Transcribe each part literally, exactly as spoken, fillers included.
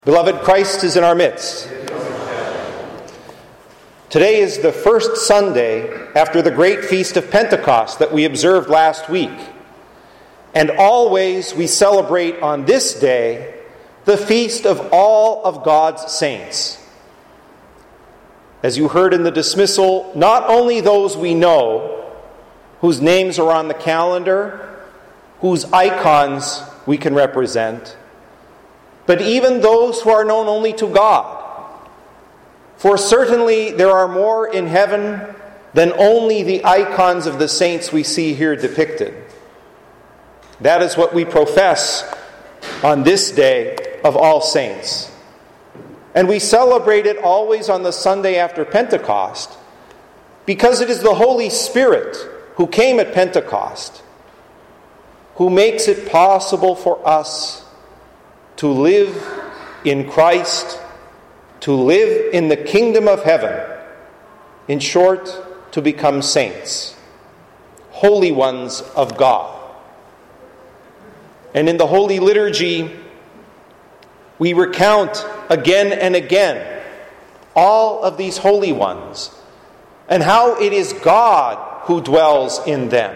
Beloved, Christ is in our midst. Today is the first Sunday after the great feast of Pentecost that we observed last week. And always we celebrate on this day the feast of all of God's saints. As you heard in the dismissal, not only those we know, whose names are on the calendar, whose icons we can represent, but even those who are known only to God. For certainly there are more in heaven than only the icons of the saints we see here depicted. That is what we profess on this day of all saints. And we celebrate it always on the Sunday after Pentecost because it is the Holy Spirit who came at Pentecost, who makes it possible for us to live in Christ, to live in the kingdom of heaven. In short, to become saints, holy ones of God. And in the Holy Liturgy, we recount again and again all of these holy ones and how it is God who dwells in them.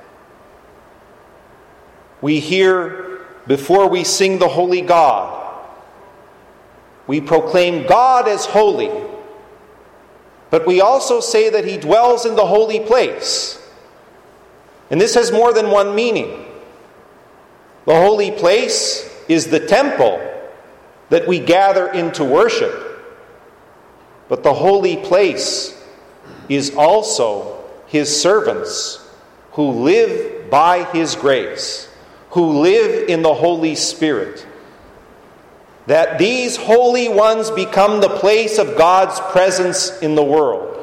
We hear, before we sing the Holy God, we proclaim God as holy, but we also say that He dwells in the holy place. And this has more than one meaning. The holy place is the temple that we gather into worship, but the holy place is also His servants who live by His grace, who live in the Holy Spirit. That these holy ones become the place of God's presence in the world.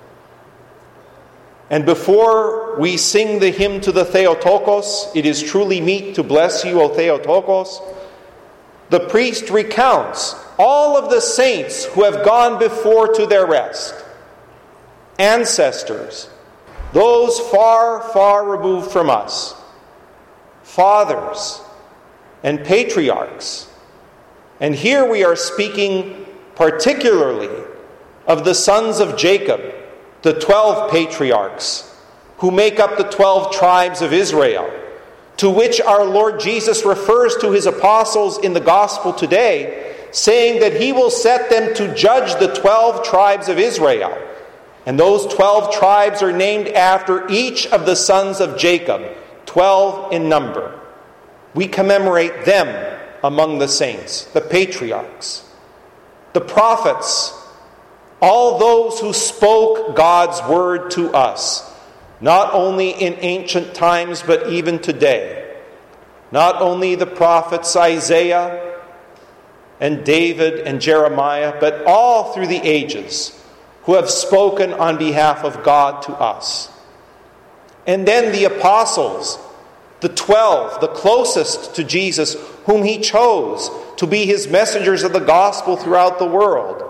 And before we sing the hymn to the Theotokos, it is truly meet to bless you, O Theotokos, the priest recounts all of the saints who have gone before to their rest. Ancestors, those far, far removed from us, fathers and patriarchs. And here we are speaking particularly of the sons of Jacob, the twelve patriarchs, who make up the twelve tribes of Israel, to which our Lord Jesus refers to His apostles in the gospel today, saying that He will set them to judge the twelve tribes of Israel. And those twelve tribes are named after each of the sons of Jacob, twelve in number. We commemorate them among the saints, the patriarchs, the prophets, all those who spoke God's word to us, not only in ancient times, but even today. Not only the prophets Isaiah and David and Jeremiah, but all through the ages who have spoken on behalf of God to us. And then the apostles, the twelve, the closest to Jesus, whom He chose to be His messengers of the gospel throughout the world.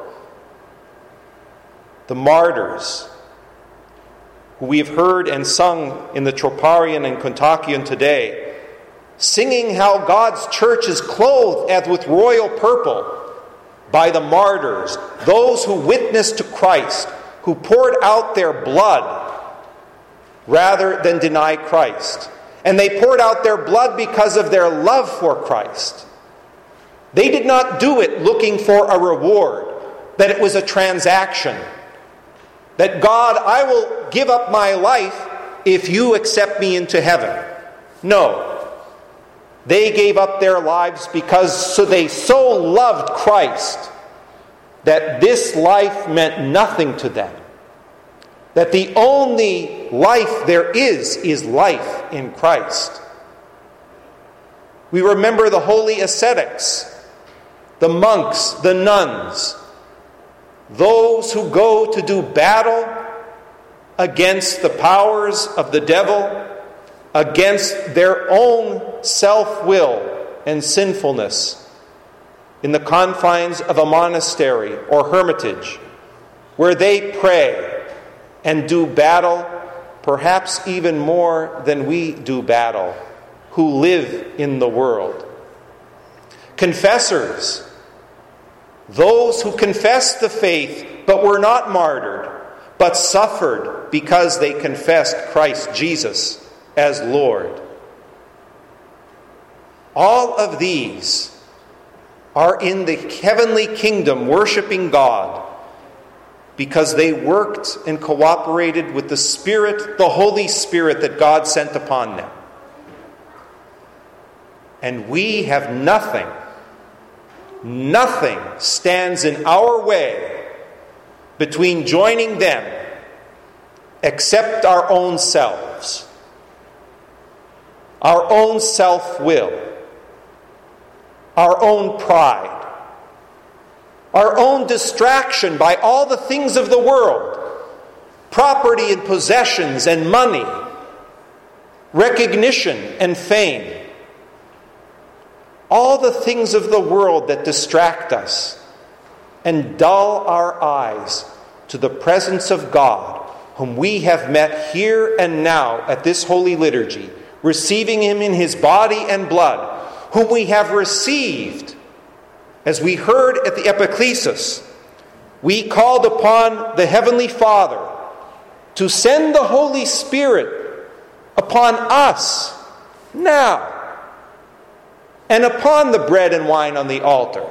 The martyrs, who we have heard and sung in the Troparion and Kontakion today, singing how God's church is clothed as with royal purple by the martyrs, those who witnessed to Christ, who poured out their blood rather than deny Christ. And they poured out their blood because of their love for Christ. They did not do it looking for a reward, that it was a transaction. That God, I will give up my life if you accept me into heaven. No. They gave up their lives because so they so loved Christ that this life meant nothing to them. That the only life there is, is life in Christ. We remember the holy ascetics, the monks, the nuns, those who go to do battle against the powers of the devil, against their own self-will and sinfulness in the confines of a monastery or hermitage, where they pray and do battle, perhaps even more than we do battle, who live in the world. Confessors, those who confessed the faith but were not martyred, but suffered because they confessed Christ Jesus as Lord. All of these are in the heavenly kingdom worshiping God because they worked and cooperated with the Spirit, the Holy Spirit that God sent upon them. And we have nothing, nothing stands in our way between joining them except our own selves, our own self-will, our own pride, our own distraction by all the things of the world, property and possessions and money, recognition and fame. All the things of the world that distract us and dull our eyes to the presence of God, whom we have met here and now at this holy liturgy, receiving him in his body and blood, whom we have received, as we heard at the Epiclesis. We called upon the Heavenly Father to send the Holy Spirit upon us now, and upon the bread and wine on the altar,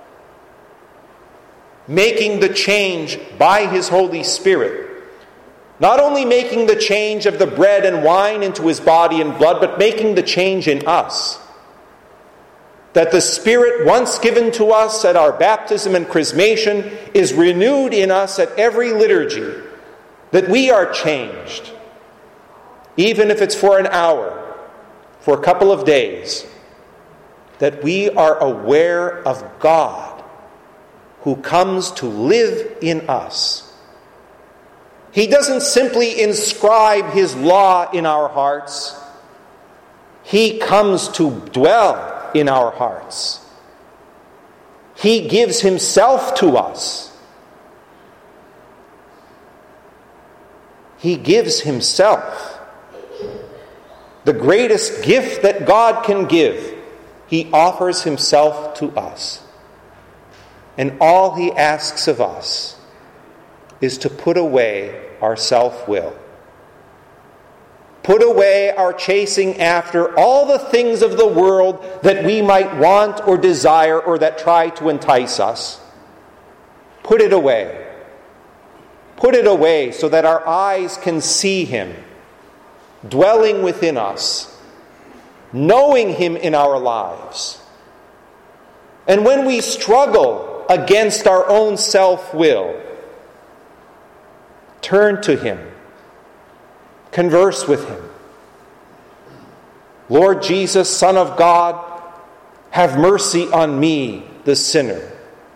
making the change by his Holy Spirit. Not only making the change of the bread and wine into his body and blood, but making the change in us. That the Spirit once given to us at our baptism and chrismation is renewed in us at every liturgy. That we are changed, even if it's for an hour, for a couple of days. That we are aware of God who comes to live in us. He doesn't simply inscribe his law in our hearts. He comes to dwell in our hearts. He gives himself to us. He gives himself. The greatest gift that God can give. He offers himself to us. And all he asks of us is to put away our self-will. Put away our chasing after all the things of the world that we might want or desire or that try to entice us. Put it away. Put it away so that our eyes can see him dwelling within us, knowing him in our lives. And when we struggle against our own self-will, turn to him. Converse with him. Lord Jesus, Son of God, have mercy on me, the sinner.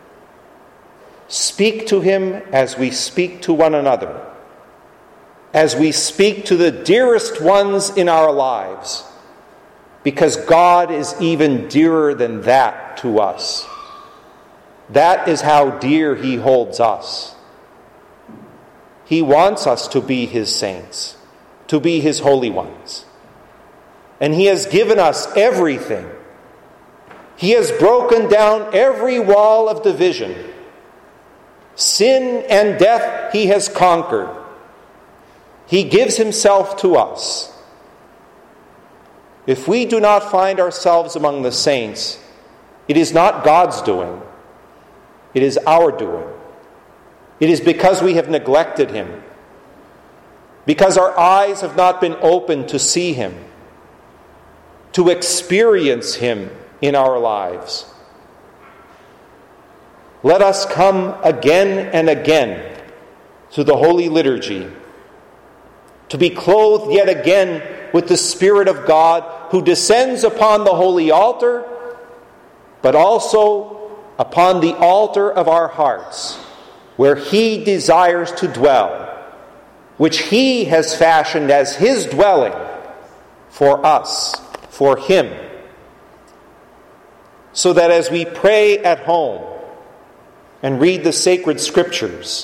Speak to him as we speak to one another, as we speak to the dearest ones in our lives, because God is even dearer than that to us. That is how dear he holds us. He wants us to be his saints, to be his holy ones. And he has given us everything. He has broken down every wall of division. Sin and death he has conquered. He gives himself to us. If we do not find ourselves among the saints, it is not God's doing. It is our doing. It is because we have neglected him. Because our eyes have not been opened to see him, to experience him in our lives. Let us come again and again to the Holy Liturgy, to be clothed yet again with the Spirit of God who descends upon the holy altar, but also upon the altar of our hearts, where he desires to dwell, which he has fashioned as his dwelling for us, for him. So that as we pray at home and read the sacred scriptures,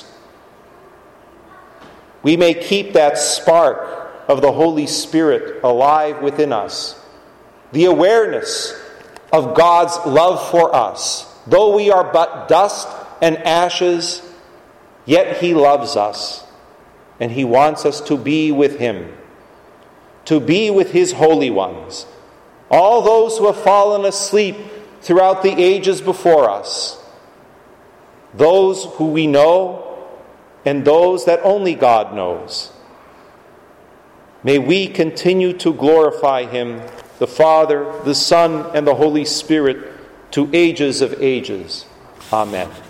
we may keep that spark of the Holy Spirit alive within us, the awareness of God's love for us, Though we are but dust and ashes, yet he loves us, and he wants us to be with him, to be with his holy ones, all those who have fallen asleep throughout the ages before us, those who we know and those that only God knows. May we continue to glorify him, the Father, the Son, and the Holy Spirit, to ages of ages. Amen.